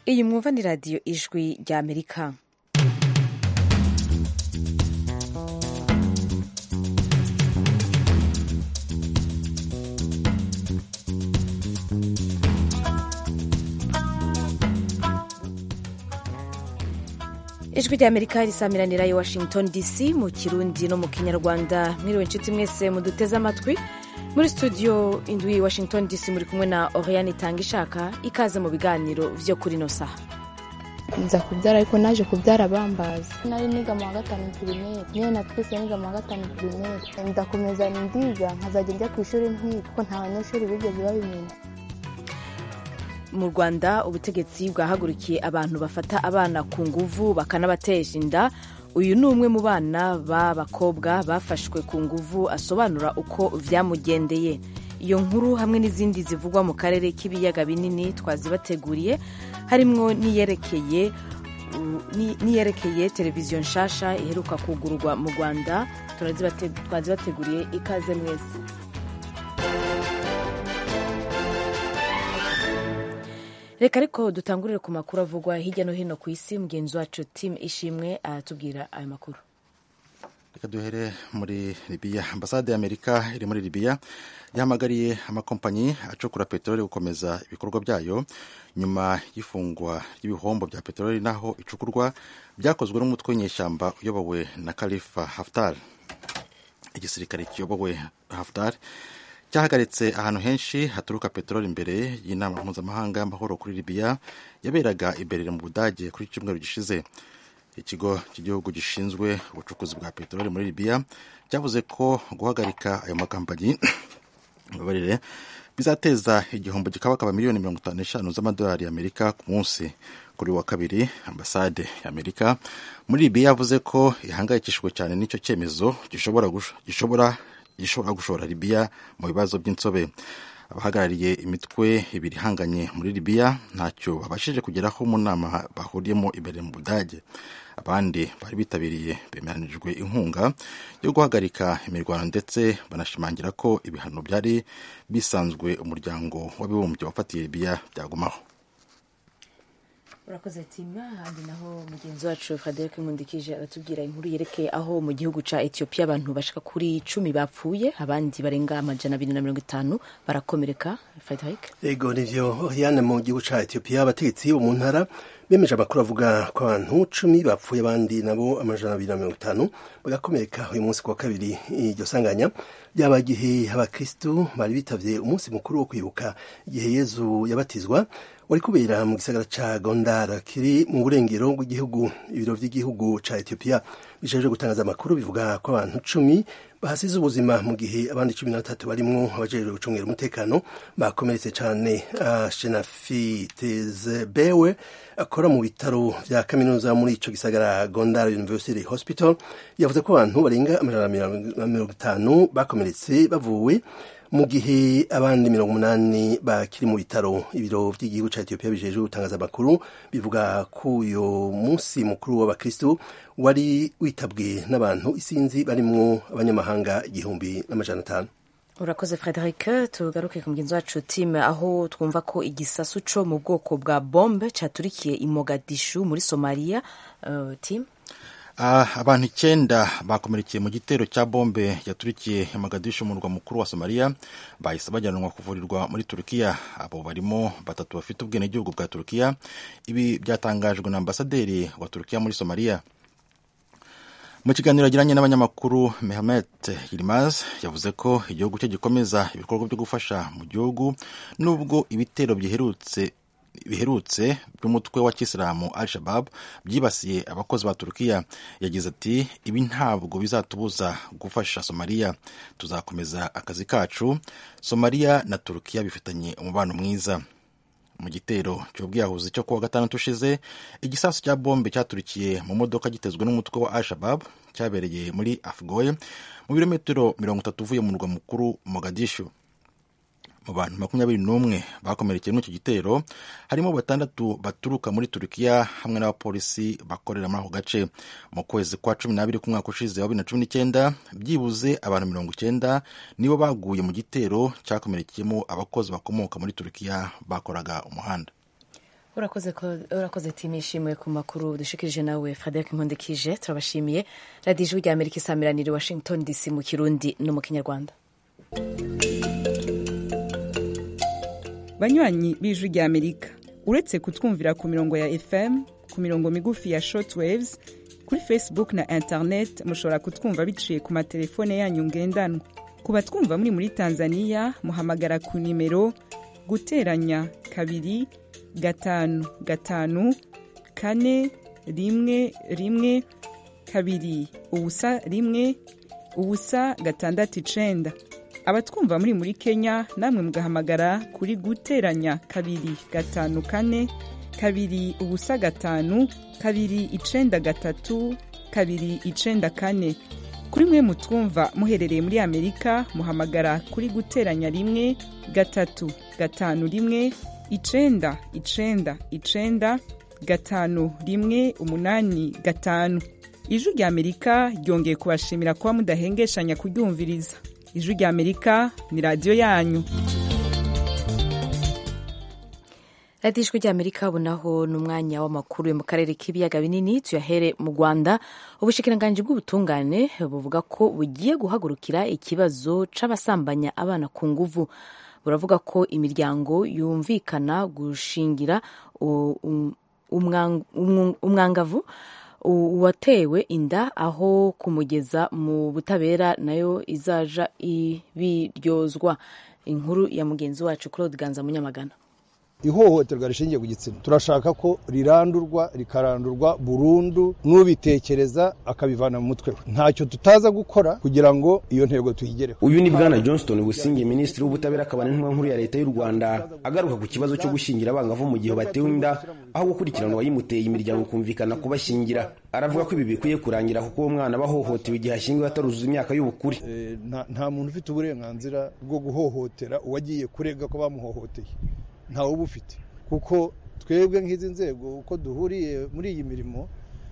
iyi mwumva ni radiyo ijwi rya Amerika. Ijwi rya Amerika risamiranira i Washington DC mu Kirundi no mu Kinyarwanda. Mwiriwe inshuti mwese muduteze amatwi. Muri studio indwi Washington DC muri kumwe na Oriane Tangishaka. Ikaze mu biganiro vyo kuri no saha. Nza kubyara ariko naje kubyara bambaza. Nari niga mu wa gatanu primaire. Niyo natwise niga mu wa gatanu primaire. Ndakomeza ndiga nkazajya njya ku ishuri kuko nta banyeshuri bigeze babimenya. Mu Rwanda ubutegetsi bwahagurukiye abantu bafata abana ku nguvu bakanabatesha inda. Uyu ni umwe mu bana b'abakobwa bafashwe ku nguvu asobanura uko vyamugendeye. Iyo nkuru hamwe n'izindi zivugwa mu karere k'ibiyaga binini twazibateguriye, harimwo niyerekeye televiziyo nshasha iheruka kugururwa mu Rwanda. Twazibateguriye, ikaze mwese. Reka ariko dutangurire ku makuru avugwa hirya no hino ku isi. Mugenzi wacu Tim Ishimwe aratubwira ayo makuru. Reka duhere muri Libya. Ambasade y'Amerika iri muri Libya yahamagariye amakompanyi acukura peteroli gukomeza ibikorwa byayo nyuma y'ifungwa ry'ibihombo bya peteroli naho icukurwa byakozwe n'umutwe w'inyeshyamba uyobowe na Khalifa Haftar. Igisirikare kiyobowe Haftar cyahagaritse ahantu henshi haturuka peteroli imbere y'inama mpuzamahanga y'amahoro kuri Libya yaberaga imbere mu Budage kuri cyumweru gishize. Ikigo cy'igihugu gishinzwe ubucukuzi bwa peteroli muri Libya cyavuze ko guhagarika ayo makampanyi bizateza igihombo gikabakaba miliyoni 55 z'amadolari y'Amerika ku munsi. Kuri wa kabiri, ambasade y'Amerika muri Libya yavuze ko ihangayikishijwe cyane n'icyo cyemezo gishobora gushora Libya mu bibazo by'insobe. Abahagarariye imitwe ibiri hanganye muri Libya ntacyo babashije kugeraho mu nama bahuriyemo imbere mu Budage. Abandi bari bitabiriye bemeranijwe inkunga yo guhagarika imirwano ndetse banashimangira ko ibihano byari bisanzwe umuryango w'abibumbye wafatiye Libya byagumaho. Urakoze Tima. Handi naho mugenzi wacu Frederic Nkundikije aratubwira inkuru yerekeye aho mu gihugu ca Ethiopia abantu bashika kuri 10 bapfuye, abandi barenga 250 barakomereka. Frederic. Ego nivyo Oriane, mu gihugu ca Ethiopia abategetsi bo mu ntara bemeje amakuru avuga ko abantu 10 bapfuye abandi nabo 250 bagakomereka uyu munsi kwa kabiri. Iryo sanganya byaba gihe abakristo bari bitavye umunsi mukuru wo kwibuka igihe Yezu yabatizwa wari kubera mu gisagara ca Gondar kiri mu burengero bw'igihugu. Ibiro vy'igihugu ca Ethiopia bijeje gutangaza amakuru bivuga ko abantu 10 bahasize ubuzima mu gihe abandi 13 barimwo abajejwe gucungera umutekano bakomeretse cane. Shenafi Tezebewe akora mu bitaro vya kaminuza muri ico gisagara Gondar University Hospital yavuze ko abantu barenga 150 bakomeretse bavuwe mu gihe abandi 80 bakiri mu bitaro. Ibiro vy'igihugu ca Ethiopia bijeje gutangaza amakuru bivuga ko uyo munsi mukuru w'abakristo wari witabwe n'abantu isinzi barimwo abanyamahanga 1,500. Urakoze Frederic. Tugaruke ku mugenzi wacu Tim aho twumva ko igisasu co mu bwoko bwa bombe caturikiye i Mogadishu muri Somalia. Tim. Abantu 9 bakomerekeye mu gitero cya bombe yaturikiye i Mogadishu mu murwa mukuru wa Somalia bahise bajyanwa kuvurirwa muri Turukiya. Abo barimo 3 bafite ubwenegihugu bwa Turukiya. Ibi byatangajwe na ambasaderi wa Turukiya muri Somalia. Mu kiganiro yagiranye n'abanyamakuru, Mehmet Yilmaz yavuze ko igihugu cye gikomeza ibikorwa byo gufasha mu gihugu nubwo ibitero biherutse by'umutwe wa Kisilamu Al-Shabaab byibasiye abakozi ba Turukiya. Yagize ati, ibi ntabwo bizatubuza gufasha Somalia, tuzakomeza akazi kacu. Somalia na Turukiya bifitanye umubano mwiza. Mu gitero cy'ubwiyahuzi cyo kuwa gatandatu ushize, igisasu cya bombe cyaturikiye mu modoka gitezwe n'umutwe wa Al-Shabaab cyabereye muri Afgoye mu birometero 30 uvuye mu murwa mukuru Mogadishu. Mu bantu 21 bakomerekeye muri icyo gitero harimo 6 baturuka muri Turukiya hamwe n'abapolisi bakorera muri ako gace. Mu kwezi kwa 12 ku mwaka ushize wa 2019 byibuze abantu 90 nibo baguye mu gitero cyakomerekeyemo abakozi bakomoka muri Turukiya bakoraga umuhanda. urakoze timishimwe ku makuru dushikirije nawe Frederic Nkundikije. Turabashimiye. Radio Ijwi rya Amerika isamiranira Washington DC mu Kirundi no mu Kinyarwanda. Banywanyi b'Ijwi rya Amerika, uretse kutwumvira ku mirongo ya FM, ku mirongo migufi ya shortwaves, kuri Facebook na internet mushobora kutwumva biciye ku matelefone yanyu ngendanwa. Ku batwumva muri Tanzania muhamagara ku nimero guteranya 255 4 1 1 2 ubusa 1 ubusa 6 abatwumva muri Kenya namwe mugahamagara kuri guteranya 254 2 ubusa 5 2 93 2 94. Kuri mwe mutwumva muherereye muri Amerika muhamagara kuri guteranya 1 3 5 1 9 9 5 1 8 5. Ijwi rya Amerika ryongeye kubashimira kuba mudahengeshanya kuryumviriza. Ijwi rya Amerika ni radio yanyu. Radio Ijwi rya Amerika bunaho n'umwanya w'amakuru yo mu karere k'ibiyaga binini tuyahere mu Rwanda. Ubushikiranganji bw'ubutungane buvuga ko bugiye guhagurukira ikibazo c'abasambanya abana ku nguvu. Buravuga ko imiryango yumvikana gushingira umwangavu uwatewe inda aho kumugeza mu butabera nayo izaja ibiryozwa. Inkuru ya mugenzi wacu Claude Ganza Munyamagana. Ihohoterwa rishingiye ku gitsina turashaka ko rikarandurwa burundu, n'ubitekereza akabivana mu mutwe. Ntacyo tutaza gukora kugira ngo iyo ntego tuyigereho. Uyu ni Bwana Johnston Businge, Minisitiri w'Ubutabera akaba n'intumwa nkuru ya Leta y'u Rwanda, agaruka ku kibazo cyo gushingira abangavu mu gihe batewe inda, aho gukurikiranwa wayimuteye imiryango kumvikana kubashingira. Aravuga ko ibi bikwiye kurangira kuko uwo mwana bahohotewe igihe ashyingiwe ataruzuza imyaka y'ubukure. Nta muntu ufite uburenganzira bwo guhohotera uwagiye kurega ko bamuhohoteye. Ntawe ubufite, kuko twebwe nk'izi nzego uko duhuriye muri iyi mirimo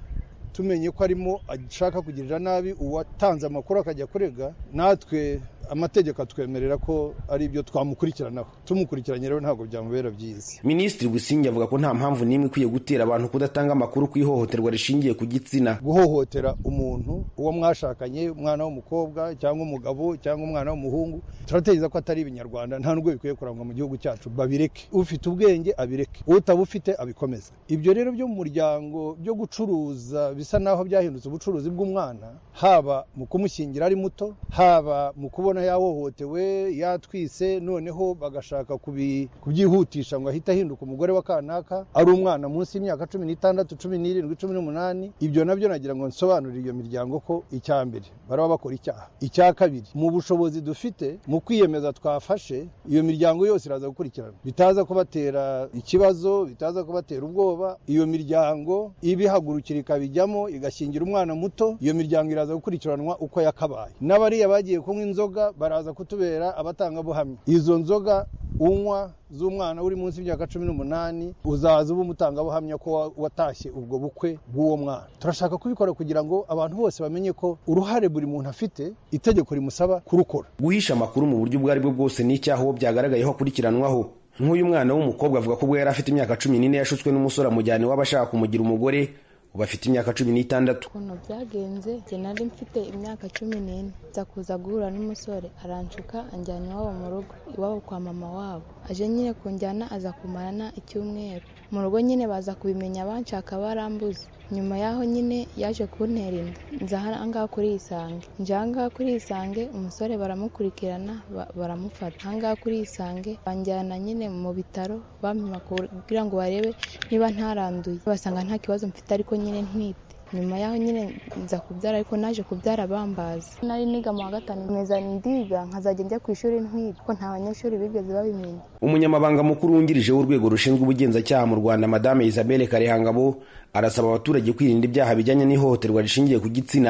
tumenye ko arimo ashaka kugirira nabi uwatanze amakuru akajya kurega, natwe amategeko atwemerera ko ari ibyo twamukurikiranaho. Tumukurikiranye rero ntabwo byamubera byiza. Minisitiri Businge avuga ko nta mpamvu n'imwe ikwiye gutera abantu kudatanga amakuru ku ihohoterwa rishingiye ku gitsina. Guhohotera umuntu uwo mwashakanye, umwana w'umukobwa cyangwa umugabo cyangwa umwana w'umuhungu, turatekereza ko atari ibinyarwanda, nta nubwo bikwiye kurangwa mu gihugu cyacu. Babireke, ufite ubwenge abireke, utabufite abikomeza. Ibyo rero byo mu muryango byo gucuruza bisa naho byahindutse ubucuruzi bw'umwana, haba mu kumushyingira ari muto, haba mu kubona yahohotewe yatwise, noneho bagashaka kubyihutisha ngo ahita ahinduka umugore wa kanaka, ari umwana munsi y'imyaka 16, 17, 18. Ibyo nabyo nagira ngo nsobanurire iyo miryango ko icya mbere baraba bakora icyaha. Icya kabiri, mu bushobozi dufite mu kwiyemeza twafashe, iyo miryango yose iraza gukurikirana, bitaza kubatera ikibazo, bitaza kubatera ubwoba. Iyo miryango ibihagurukira ikabijyamo igashingira umwana muto, iyo miryango iraza gukurikiranwa uko yakabaye. N'abariya bagiye kunywa inzoga baraza kutubera abatangabuhamya. Izo nzoga unywa z'umwana uri munsi y'imyaka 18 uzaza uba umutangabuhamya ko watashye ubwo bukwe bw'uwo mwana. Turashaka kubikora kugira ngo abantu bose bamenye ko uruhare buri muntu afite, itegeko rimusaba kurukora. Guhisha amakuru mu buryo bwari bwo bwose n'icyaha uwo byagaragayeho akurikiranwaho. Nk'uyu mwana w'umukobwa avuga ko ubwo yari afite imyaka 14 yashutswe n'umusore amujyane w'abashaka kumugira umugore, bafite imyaka 16. Ukuntu byagenze, je nari mfite imyaka 14, nza kuza guhura n'umusore aranshuka anjyana iwabo mu rugo, iwabo kwa mama wabo. Aje nyine kunjyana aza kumarana icyumweru mu rugo, nyine baza kubimenya banshaka barambuze. Nyuma yaho nyine yaje kuntera inda, nza ahangaha kuri Isange. Nje ahangaha kuri Isange, umusore baramukurikirana baramufata. Ahangaha kuri Isange banjyana nyine mu bitaro, bampima kugira ngo barebe niba ntaranduye, basanga nta kibazo mfite ariko nyine ntwite. Nyuma yaho nyine nza kubyara, ariko naje kubyara bambaza. Nari niga mu wa 5 meza ndiga, nkazajya njya ku ishuri ntwite ko nta banyeshuri bigeze babimenya. Umunyamabanga mukuru wungirije w'urwego rushinzwe ubugenzacyaha mu Rwanda, Madame Isabelle Karehangabo, arasaba abaturage kwirinda ibyaha bijyanye n'ihohoterwa rishingiye ku gitsina,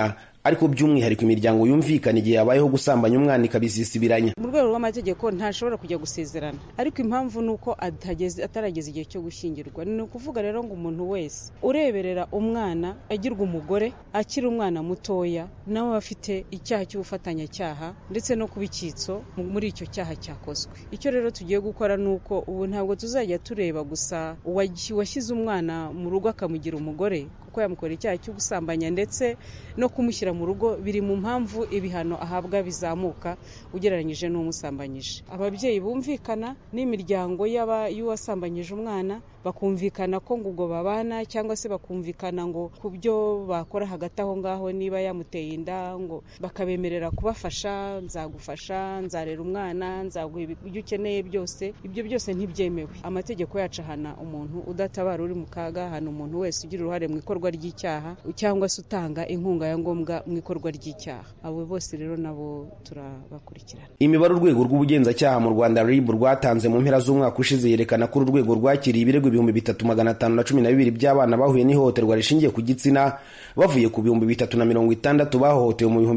ariko by'umwihariko imiryango yumvikana igihe yabayeho gusambanya umwana ikabisisibiranya. Mu rwego rw'amategeko ntashobora kujya gusezerana, ariko impamvu ni uko atarageza igihe cyo gushyingirwa. Ni ukuvuga rero ngo umuntu wese ureberera umwana agirwa umugore akiri umwana mutoya nawe afite icyaha cy'ubufatanyacyaha ndetse no kuba icyitso muri icyo cyaha cyakozwe. Icyo rero tugiye gukora ni uko ubu ntabwo tuzajya tureba gusa uwashyize umwana mu rugo akamugira umugore kuko yamukora icyaha cyo gusambanya, ndetse no kumushyira mu rugo biri mu mpamvu ibihano ahabwa bizamuka ugereranyije n'umusambanyije. Ababyeyi bumvikana n'imiryango y'uwasambanyije umwana, bakumvikana ko ngo ubwo babana, cyangwa se bakumvikana ngo ku byo bakora hagati aho ngaho, niba yamuteye inda ngo bakabemerera kubafasha, nzagufasha, nzarera umwana, nzaguha ibyo ukeneye byose. Ibyo byose ntibyemewe. Amategeko yacu ahana umuntu udatabara uri mu kaga, ahana umuntu wese ugira uruhare mu ikorwa ry'icyaha cyangwa se utanga inkunga ya ngombwa mu ikorwa ry'icyaha. Abo bose rero nabo turabakurikirana. Imibare urwego rw'ubugenzacyaha mu Rwanda RIB rwatanze mu mpera z'umwaka ushize yerekana ko urwego rwakiriye ibirego 3512 by'abana bahuye n'ihohoterwa rishingiye ku gitsina, bavuye ku 3060 bahohotewe mu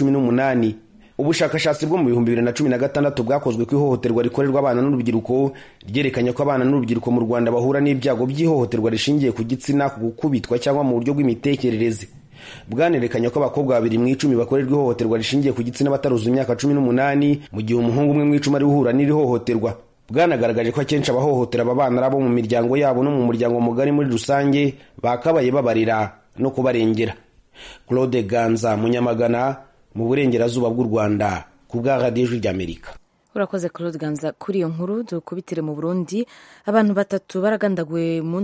2018. Ubushakashatsi bwo mu 2016 bwakozwe ku ihohoterwa rikorerwa abana n'urubyiruko ryerekanye ko abana n'urubyiruko mu Rwanda bahura n'ibyago by'ihohoterwa rishingiye ku gitsina, ku gukubitwa cyangwa mu buryo bw'imitekerereze. Bwanerekanye ko abakobwa 2 mu 10 bakorerwa ihohoterwa rishingiye ku gitsina bataruzuza imyaka 18, mu gihe umuhungu umwe mu 10 ari uhura n'iri hohoterwa. Bwanagaragaje ko akenshi abahohotera aba bana abo mu miryango yabo no mu muryango mugari muri rusange bakabaye babarira no kubarengera. Claude Ganza, Munyamagana, mu burengerazuba bw'u Rwanda, ku bwa Radio Ijwi ry'Amerika. Urakoze Claude Ganza kuri iyo nkuru. Dukubitire mu Burundi. Abantu 3 baragandaguwe mu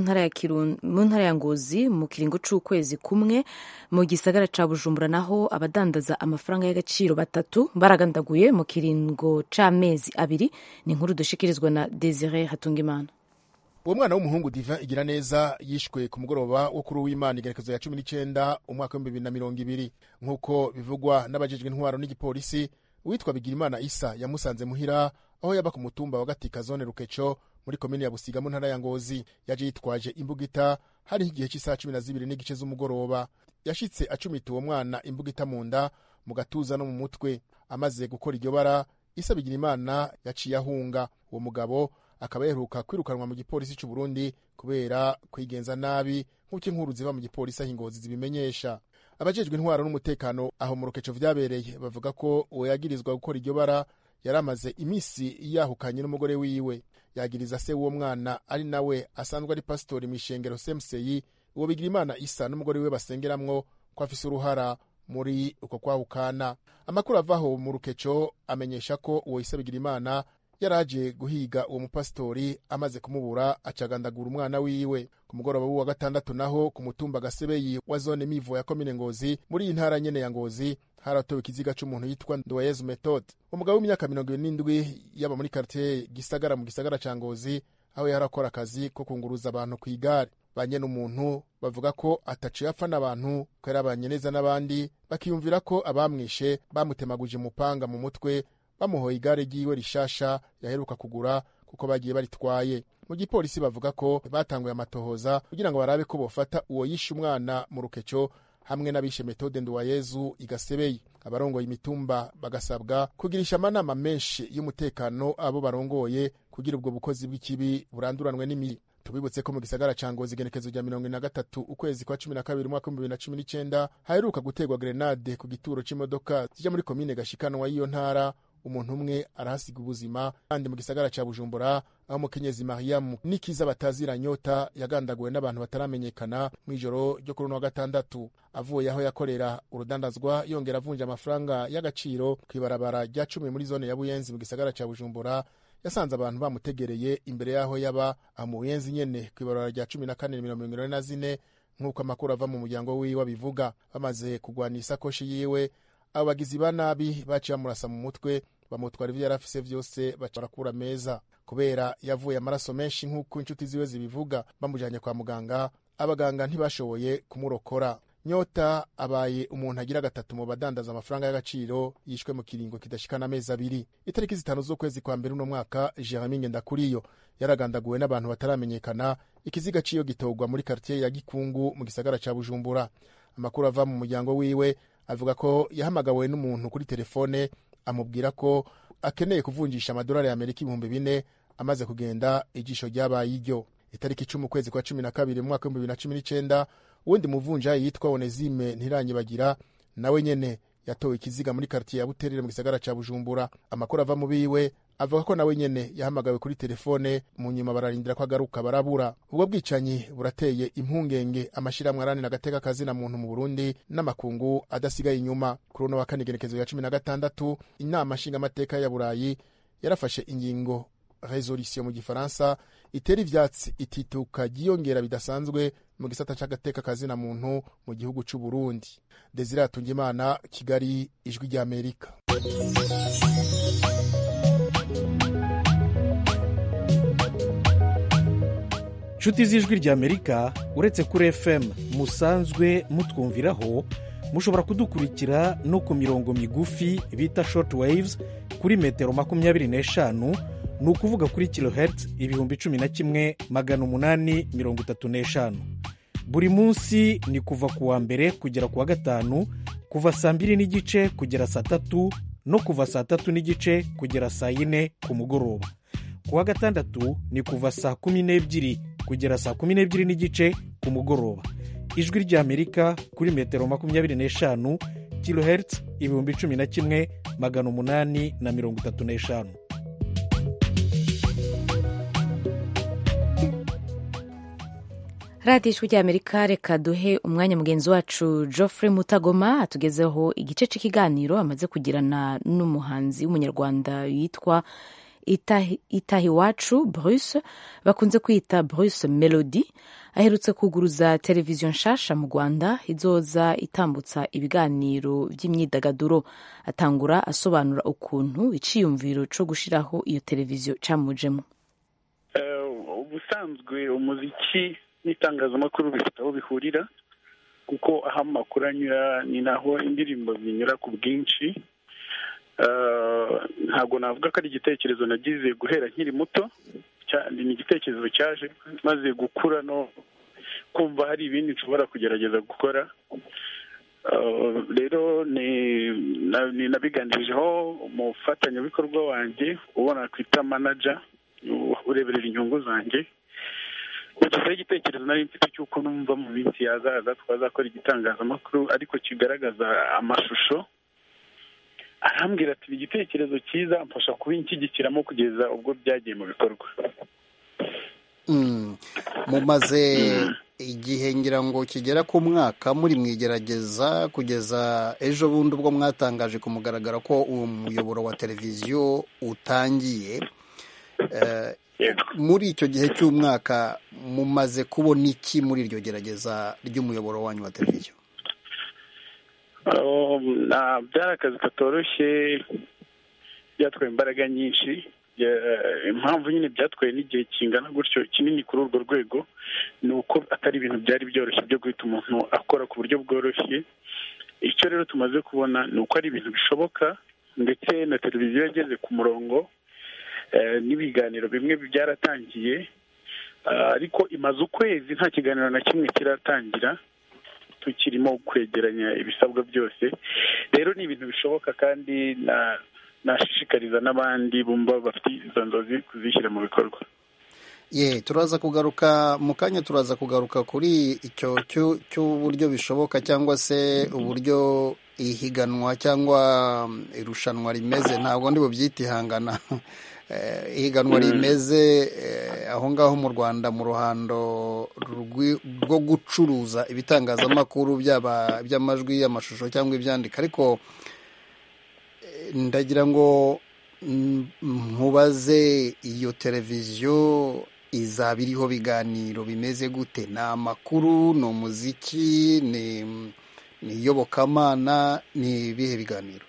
ntara ya Ngozi mu kiringo c'ukwezi kumwe. Mu gisagara ca Bujumbura naho abadandaza amafaranga y'agaciro 3 baragandaguye mu kiringo c'amezi 2. Ni inkuru dushikirizwa na Desire Hatungimana. Uwo mwana w'umuhungu Divin Igiraneza yishwe ku mugoroba wo kuri w'Imana igerekezo ya 19 umwaka wa 2020 nk'uko bivugwa n'abajejwe intwaro n'igipolisi. Uwitwa Bigirimana Isa yamusanze muhira aho yaba ku mutumba wa Gatika zone Rukeco muri komine ya Busiga mu ntara ya Ngozi. Yaje yitwaje imbugita hari igihe cy'isaha 12 n'igice z'umugoroba. Yashitse acumita uwo mwana imbugita mu nda, mu gatuza no mu mutwe. Amaze gukora iryo bara, Isa Bigirimana yaciye ahunga. Uwo mugabo akaba yaheruka kwirukanwa mu gipolisi cy'u Burundi kubera kwigenza nabi nk'uko inkuru ziva mu gipolisi aho Ngozi zibimenyesha. Abajejwe intwaro n'umutekano aho mu Rukeco vyabereye bavuga ko uwo yagirizwa gukora iryo bara yaramaze imisi yahukanye n'umugore wiwe. Yagiriza se w'uwo mwana ari nawe asanzwe ari pastori mw'ishengero Semseyi. Uwo Bigirimana Isa n'umugore wiwe basengeramwo ko afise uruhara muri uko kwahukana. Amakuru avaho mu Rukeco amenyesha ko uwo Isa Bigirimana yaraje guhiga uwo mupastori, amaze kumubura acagandagura umwana wiwe. Ku mugoroba w'uwa gatandatu naho ku mutumba Gasebeyi wa zone Mivo ya komine Ngozi muri intara nyene ya Ngozi haratowe ikiziga c'umuntu yitwa Ndoyezu Methode, umugabo w'imyaka 27 yaba muri quartier Gisagara mu gisagara ca Ngozi, aho yarakora akazi ko kunguruza abantu ku igare. Banyene umuntu bavuga ko ataciye apfa n'abantu ko yarabanye neza n'abandi, bakiyumvira ko abamwishe bamutemaguje umupanga mu mutwe, bamuhoye igare ryiwe rishasha yaheruka kugura kuko bagiye baritwaye. Mu gipolisi bavuga ko batanguye amatohoza kugira ngo barabe ko bofata uwo yishe umwana mu Rukeco hamwe n'abishe Methode Nduwayezu Igasebeyi. Abarongoye imitumba bagasabwa kugirisha amanama menshi y'umutekano abo barongoye kugira ubwo bukozi bw'ikibi buranduranwe n'imi. Tubibutse ko mu gisagara ca Ngozi igenekezo rya 23 ukwezi kwa 12 umwaka wa 2019 haheruka gutegwa grenade ku gituro c'imodoka zija muri komine Gashikanwa y'iyo ntara. Umuntu umwe arahasiga ubuzima. Kandi mu gisagara ca Bujumbura aho Mukenyezi Mariam Nikiza Batazira Nyota yagandaguwe n'abantu bataramenyekana mw'ijoro ryo kuri 6 avuye aho yakorera urudandazwa yongera avunja amafaranga y'agaciro kwibarabara rya 10 muri zone ya Buyenzi mu gisagara ca Bujumbura. Yasanze abantu bamutegereye imbere yaho yaba mu Buyenzi nyene kwibarabara rya 1444 nk'uko amakuru ava mu muryango wiwe bivuga. Bamaze kugwana isakoshi yiwe, abagizi ba nabi baciye bamurasa mu mutwe, bamutwara ivyo yarafise vyose barakura meza. Kubera yavuye amaraso menshi nk'uko inshuti ziwe zibivuga, bamujanye kwa muganga, abaganga ntibashoboye kumurokora. Nyota abaye umuntu agira 3 mu badandaza amafaranga y'agaciro yishwe mu kiringo kidashikana amezi 2. Itariki 5 z'ukwezi kwa mbere uno mwaka, Jeremy Ngendakuriyo yaragandaguwe n'abantu bataramenyekana. Ikiziga ciyo gitogwa muri quartier ya Gikungu mu gisagara ca Bujumbura. Amakuru ava mu muryango wiwe avuga ko yahamagawe n'umuntu kuri telefone amubwira ko akeneye kuvunjisha amadolari y'Amerika 4,000 amaze kugenda ijisho ryabaye iryo. Itariki 10 kwezi kwa 12 mu mwaka wa 2019 uwundi muvunjayi yitwa Onezime Ntiranyibagira nawe nyene yatowe ikiziga muri quartier ya Buterere mu gisagara ca Bujumbura. Amakuru ava mu biwe avuga ko nawe nyene yahamagawe kuri telefone, mu nyuma bararindira ko agaruka barabura. Ubwo bwicanyi burateye impungenge amashirahamwe aranira agateka kazina muntu mu Burundi n'amakungu adasigaye inyuma. Kuri uno wa kane igenekerezo ya 16 inama nshingamateka ya Burayi yarafashe ingingo resolution mu gifaransa itera ivyatsi itituka giyongera bidasanzwe mu gisata c'agateka kazina muntu mu gihugu c'u Burundi. Desire Atungimana, Kigali, Ijwi rya Amerika. Nshuti z'Ijwi rya Amerika, uretse kuri FM musanzwe mutwumviraho, mushobora kudukurikira no ku mirongo migufi bita short waves kuri metero 25, ni ukuvuga kuri kilohertz 11,835. Buri munsi ni kuva ku wa mbere kugera ku wa gatanu, kuva saa 2:30 kugera saa 3 no kuva saa 3:30 kugera saa 4 ku mugoroba. Ku wa gatandatu ni kuva saa 12 kugera saa 12:30 ku mugoroba. Ijwi rya Amerika kuri metero 25 kilohertz 11,835. radiyo ijwi rya Amerika, reka duhe umwanya mugenzi wacu Geoffrey Mutagoma atugezeho igice cy'ikiganiro amaze kugirana n'umuhanzi w'umunyarwanda witwa Itahiwacu Bruce, bakunze kwita Bruce Melody. Aherutse kuguruza televiziyo nshasha mu Rwanda izoza itambutsa ibiganiro by'imyidagaduro. Atangura asobanura ukuntu iciyumviro cyo gushiraho iyo televiziyo camujemo. Ubusanzwe umuziki n'itangazamakuru bifite aho bihurira, kuko aho amakuru anyura ni naho indirimbo zinyura ku bwinshi. Ntabwo navuga ko ari igitekerezo nagize guhera nkiri muto, ni igitekerezo cyaje maze gukura no kumva hari ibindi nshobora kugerageza gukora. Rero nabiganirijeho umufatanyabikorwa wanjye ubona kwita manager ureberera inyungu zanjye. Kugira igitekerezo nari mfite cy'uko numva mu minsi yazaza twazakora igitangazamakuru ariko kigaragaza amashusho. Arambwira ati igitekerezo cyiza, amfasha kubinshyigikiramo kugeza ubwo byagiye mu bikorwa. Mumaze igihe ngira ngo kigera ku mwaka muri mwigerageza, kugeza ejo bundi ubwo mwatangaje ku mugaragaro ko uwo muyoboro wa televiziyo utangiye. Muri icyo gihe cy'umwaka mumaze kubona iki muri iryo gerageza ry'umuyoboro wanyu wa televiziyo? Byari akazi katoroshye, byatwaye imbaraga nyinshi. Impamvu nyine byatwaye n'igihe kingana gutyo kinini kuri urwo rwego ni uko atari ibintu byari byoroshye byo guhita umuntu akora ku buryo bworoshye. Icyo rero tumaze kubona ni uko ari ibintu bishoboka, ndetse na televiziyo yageze ku murongo, n'ibiganiro bimwe byaratangiye, ariko imaze ukwezi nta kiganiro na kimwe kiratangira, tukirimo kwegeranya ibisabwa byose. Rero ni ibintu bishoboka, kandi nashishikariza n'abandi bumva bafite izo nzozi kuzishyira mu bikorwa. Turaza kugaruka mu kanya, turaza kugaruka kuri icyo cy'uburyo bishoboka, cyangwa se uburyo ihiganwa cyangwa irushanwa rimeze. Ntabwo ndi bubyite ihangana, ihiganwa rimeze aho ngaho mu Rwanda mu ruhando rwo gucuruza ibitangazamakuru byaba by'amajwi, amashusho cyangwa ibyandika. Ariko ndagira ngo nkubaze, iyo televiziyo izaba iriho biganiro bimeze gute? Ni amakuru, ni umuziki, ni iyobokamana, ni ibihe biganiro?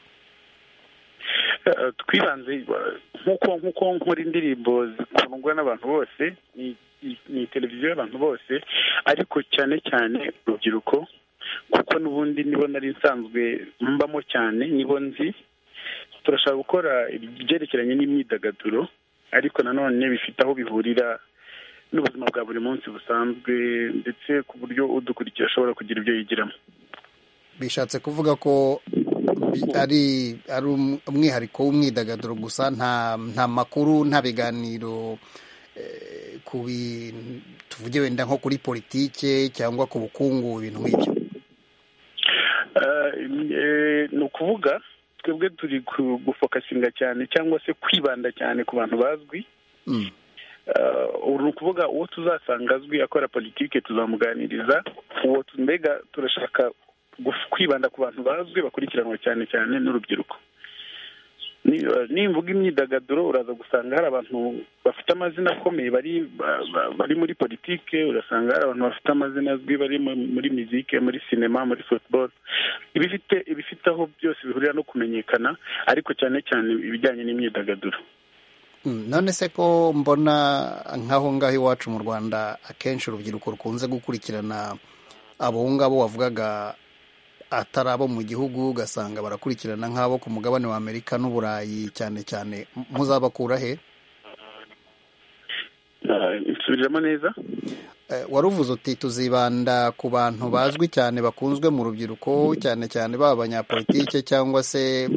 Twibanze nk'uko nkora indirimbo zikundwa n'abantu bose, ni televiziyo y'abantu bose, ariko cyane cyane urubyiruko, kuko n'ubundi nibo nari nsanzwe mbamo cyane, nibo nzi. Turashaka gukora ibyerekeranye n'imyidagaduro, ariko nanone bifite aho bihurira n'ubuzima bwa buri munsi busanzwe, ndetse ku buryo udukurikira ashobora kugira ibyo yigiramo. bishatse kuvuga ko ari umwihariko w'umwidagaduro gusa, nta makuru, nta biganiro tuvuge wenda nko kuri politike cyangwa ku bukungu, ibintu nk'ibyo. Ni ukuvuga twebwe turi gufokasinga cyane cyangwa se kwibanda cyane ku bantu bazwi. Ni ukuvuga uwo tuzasanga azwi akora politike tuzamuganiriza, uwo mbega turashaka kwibanda ku bantu bazwi bakurikiranwa cyane cyane n'urubyiruko. Nimvuga imyidagaduro uraza gusanga hari abantu bafite amazina akomeye bari muri politike, urasanga hari abantu bafite amazina azwi bari muri muzike, muri sinema, muri football, ibifite aho byose bihurira no kumenyekana, ariko cyane cyane ibijyanye n'imyidagaduro. None se ko mbona nk'aho ngaho iwacu mu Rwanda akenshi urubyiruko rukunze gukurikirana abo ngabo wavugaga atari abo mu gihugu, ugasanga barakurikirana nk'abo ku mugabane wa Amerika n'Uburayi cyane cyane, muzabakura he? Nsubiramo neza. Waruvuze uti tuzibanda ku bantu bazwi cyane bakunzwe mu rubyiruko, cyane cyane baba abanyapolitike cyangwa se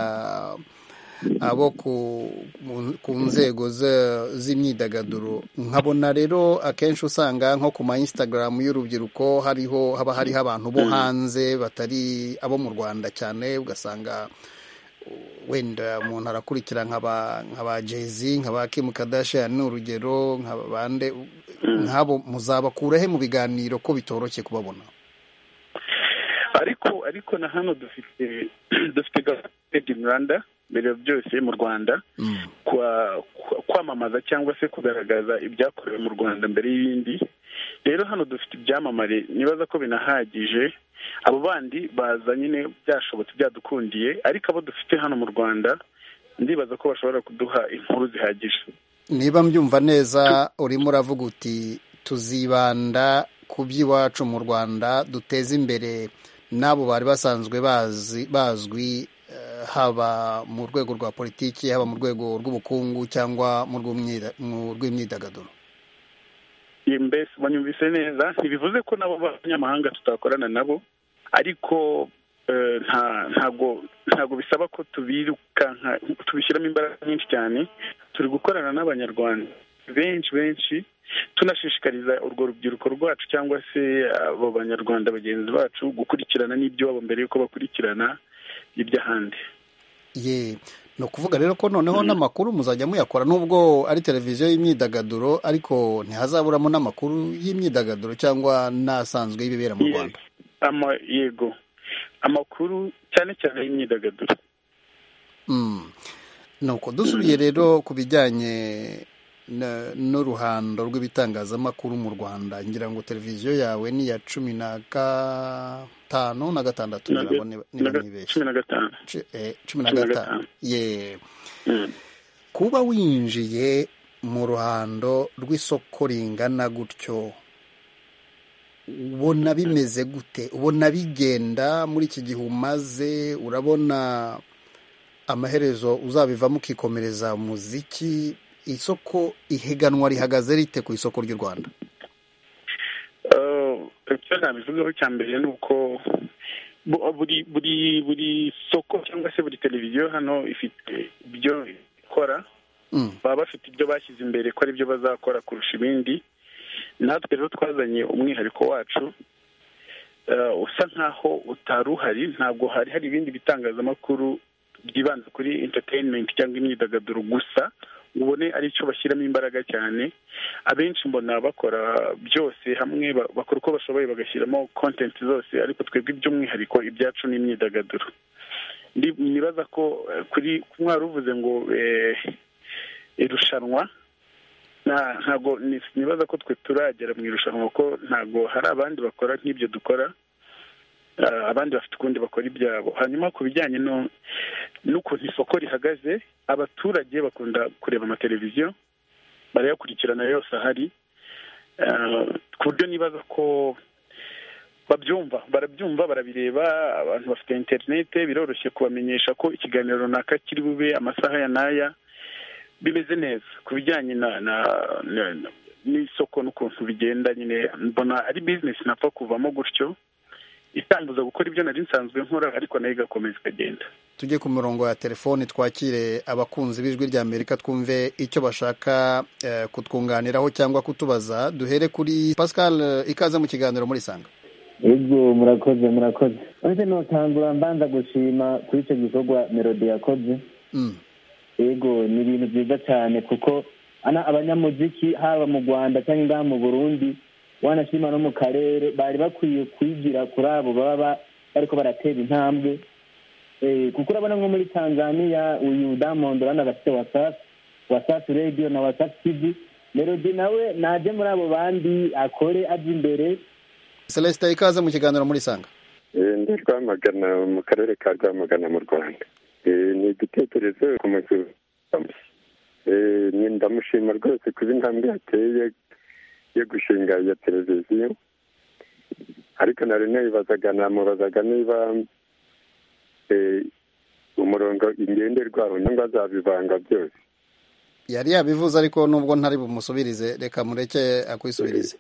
abo ku nzego z'imyidagaduro. Nkabona rero akenshi usanga nko ku ma Instagram y'urubyiruko haba hariho abantu bo hanze batari abo mu Rwanda cyane, ugasanga wenda umuntu arakurikira nk'aba Jay-Z, nk'aba Kim Kardashian n'urugero, nk'abande nk'abo muzabakura he mu biganiro ko bitoroshye kubabona? Ariko na hano dufite gahunda mbere byose mu Rwanda kwamamaza cyangwa se kugaragaza ibyakorewe mu Rwanda mbere y'ibindi. Rero hano dufite ibyamamare nibaza ko binahagije, abo bandi baza nyine byashobotse byadukundiye, ariko abo dufite hano mu Rwanda ndibaza ko bashobora kuduha inkuru zihagije. Niba mbyumva neza urimo uravuga uti tuzibanda ku by'iwacu mu Rwanda, duteze imbere n'abo bari basanzwe bazwi, haba mu rwego rwa politiki, haba mu rwego rw'ubukungu cyangwa mu rw'imyidagaduro. Mbese banyumvise neza, ntibivuze ko nabo b'abanyamahanga tutakorana nabo, ariko ntago bisaba ko tubishyiramo imbaraga nyinshi cyane. Turi gukorana n'abanyarwanda benshi tunashishikariza urwo rubyiruko rwacu cyangwa se abo banyarwanda bagenzi bacu gukurikirana n'iby'iwabo mbere y'uko bakurikirana iby'ahandi. Ni ukuvuga rero ko noneho n'amakuru muzajya muyakora, nubwo ari televiziyo y'imyidagaduro, ariko ntihazaburamo n'amakuru y'imyidagaduro cyangwa n'asanzwe y'ibibera mu Rwanda. Yego, amakuru cyane cyane y'imyidagaduro. Nuko dusubiye rero ku bijyanye n'uruhando rw'ibitangazamakuru mu Rwanda, ngira ngo televiziyo yawe ni iya 15 na 16 niba nibeshye. 15. Kuba winjiye mu ruhando rw'isoko ringana gutyo, ubona bimeze gute? Ubona bigenda muri iki gihe umaze? Urabona amaherezo uzabivamo ukikomereza umuziki? Isoko ihiganwa rihagaze rite ku isoko ry'u Rwanda? Icyo nabivugaho cya mbere ni uko buri soko cyangwa se buri televiziyo hano ifite ibyo ikora, baba bafite ibyo bashyize imbere ko ari byo bazakora kurusha ibindi. Natwe rero twazanye umwihariko wacu usa nkaho utari uhari. Ntabwo hari ibindi bitangazamakuru byibanda kuri entertainment cyangwa imyidagaduro gusa ubone ari cyo bashyiramo imbaraga cyane. Abenshi mbona bakora byose hamwe, bakora uko bashoboye bagashyiramo content zose, ariko twebwe iby'umwihariko ibyacu n'imyidagaduro. Nibaza ko kuri mwaruvuze ngo irushanwa, ntago nibaza ko twe turagera mu irushanwa, ko ntago hari abandi bakora nk'ibyo dukora. Abandi bafite ukundi bakora ibyabo. Hanyuma ku bijyanye n'ukuntu isoko rihagaze, abaturage bakunda kureba amateleviziyo, barayakurikirana yose ahari, ku buryo nibaza ko barabyumva barabireba. Abantu bafite interinete, biroroshye kubamenyesha ko ikiganiro runaka kiri bube amasaha ya n'aya. Bimeze neza ku bijyanye n'isoko n'ukuntu bigenda. Nyine mbona ari business napfa kuvamo gutyo. itambuza gukora ibyo nari nsanzwe nkora, ariko nayo igakomeza ikagenda. Tujye ku murongo wa telefoni twakire abakunzi b'ijwi rya Amerika twumve icyo bashaka kutwunganiraho cyangwa kutubaza. Duhere kuri Pascal, ikaze mu kiganiro muri Sanga. Ego murakoze. Uretse notangura mbanza gushima kuri icyo gikorwa Melody yakoze. Ego ni ibintu byiza cyane kuko abanyamuziki haba mu Rwanda cyangwa ngaha mu Burundi wanashima no mu karere bari bakwiye kwigira kuri abo baba bariko baratera intambwe, kuko urabona nko muri Tanzania uyu Diamond urana gafite WhatsApp radio na WhatsApp TV. Melody nawe naje muri abo bandi akore aje imbere. Celestin, ikaze mu kiganiro muri Sanga. Ndi Rwamagana mu karere ka Rwamagana mu Rwanda. Ni igitekerezo ku muzu. Ndamushima rwose kuba intambwe yateye yo gushinga iyo televiziyo, ariko nari namubazaga niba umurongo ingenderwaho nangwa azabivanga byose. Yari yabivuze ariko nubwo ntari bumusubirize, reka mureke akwisubirize.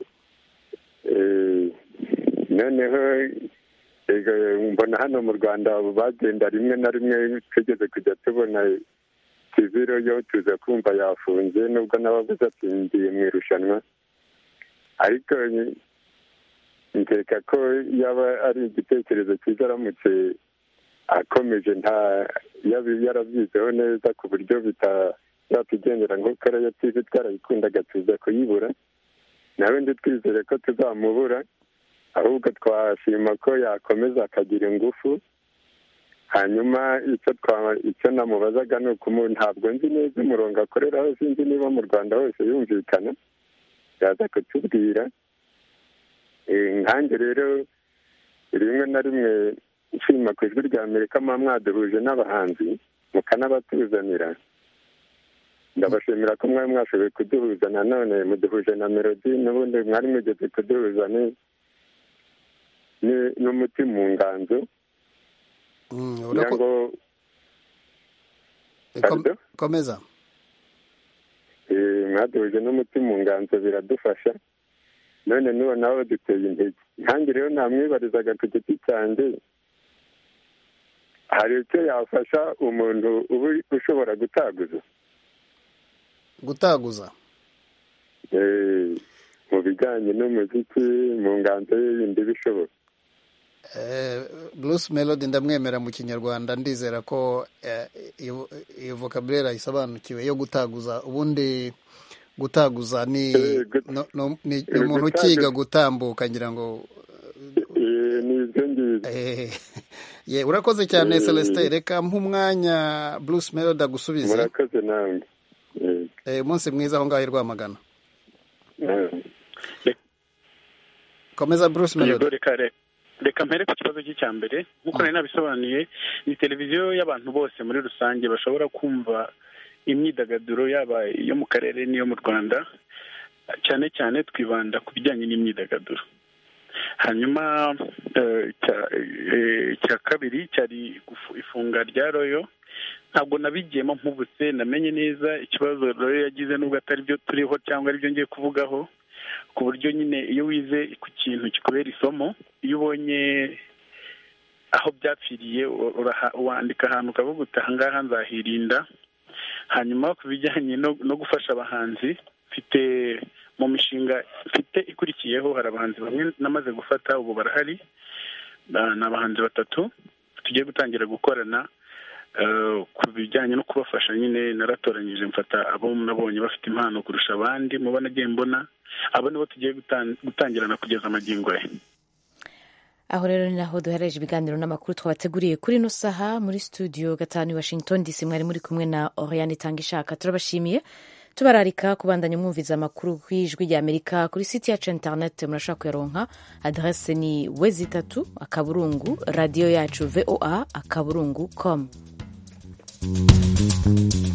Noneho mbona hano mu Rwanda bagenda rimwe na rimwe tugeze kujya tubona kiziro yo tuza kumva yafunze, nubwo n'abavuze ati ngiye mu irushanwa, ariko nkeka ko yaba ari igitekerezo cyiza aramutse akomeje yarabyizeho neza ku buryo bitatugendera nk'uko ariyo TV twarayikundaga tuza kuyibura, nawe ndi twizere ko tuzamubura, ahubwo twashima ko yakomeza akagira ingufu. Hanyuma icyo namubazaga ni ntabwo nzi neza umurongo akoreraho, sinzi niba mu Rwanda hose yumvikana, yaza kutubwira. Nkanjye rero rimwe na rimwe nshima ku ijwi rya Amerika muba mwaduhuje n'abahanzi mukanabatuzanira. Ndabashimira ko mwari mwashoboye kuduhuza, nanone muduhuje na Melody, n'ubundi mwari mugeze kuduhuza n'umuti mu nganzo. Komeza. Mwaduhuje n'umuti mu nganzo biradufasha, none n'uwo nawe duteye intege. Nkanjye rero namwibarizaga ku giti cyanjye, hari icyo yafasha umuntu uba ushobora gutaguza mu bijyanye n'umuziki mu nganzo ye yindi bishoboka. Bruce Melody ndamwemera mu Kinyarwanda, ndizera ko iyo vocabulary ayisobanukiwe yo gutaguza. Ubundi gutaguza ni umuntu ukiga gutambuka, ngira ngo ye. Urakoze cyane Celestin, reka umwanya Bruce Melody agusubize. Murakoze nawe. Umunsi mwiza aho ngaho i Rwamagana. Komeza Bruce Melody. Reka mpere ku kibazo cya mbere. Nk'uko nari nabisobanuye, ni televiziyo y'abantu bose muri rusange bashobora kumva imyidagaduro, yaba iyo mu karere n'iyo mu Rwanda. Cyane cyane twibanda ku bijyanye n'imyidagaduro. Hanyuma cya kabiri cyari ifunga rya Royo. Ntabwo nabigiyemo mpubutse, namenye neza ikibazo Royo yagize, nubwo atari byo turiho cyangwa ari byo ngiye kuvugaho, ku buryo nyine iyo wize ku kintu kikubera isomo, iyo ubonye aho byapfiriye wandika ahantu ukavuga uti aha ngaha nzahirinda. Hanyuma ku bijyanye no gufasha abahanzi, mfite mu mishinga mfite ikurikiyeho, hari abahanzi bamwe namaze gufata, ubu barahari, ni abahanzi 3 tugiye gutangira gukorana ku bijyanye no kubafasha. Nyine naratoranyije mfata abo nabonye bafite impano kurusha abandi, mubona agiye mbona abo nibo tugiye gutangirana kugeza amagingo ye. Aho rero ni naho duhereje ibiganiro n'amakuru twabateguriye kuri ino saha. Muri studio 5 i Washington DC mwari muri kumwe na Oriane Tangishaka. Turabashimiye, tubararika kubandanya mwumviza amakuru kw'ijwi rya Amerika kuri site yacu internet. Murashaka kuyaronka, adresse ni wezi3 radio yacu voa.com.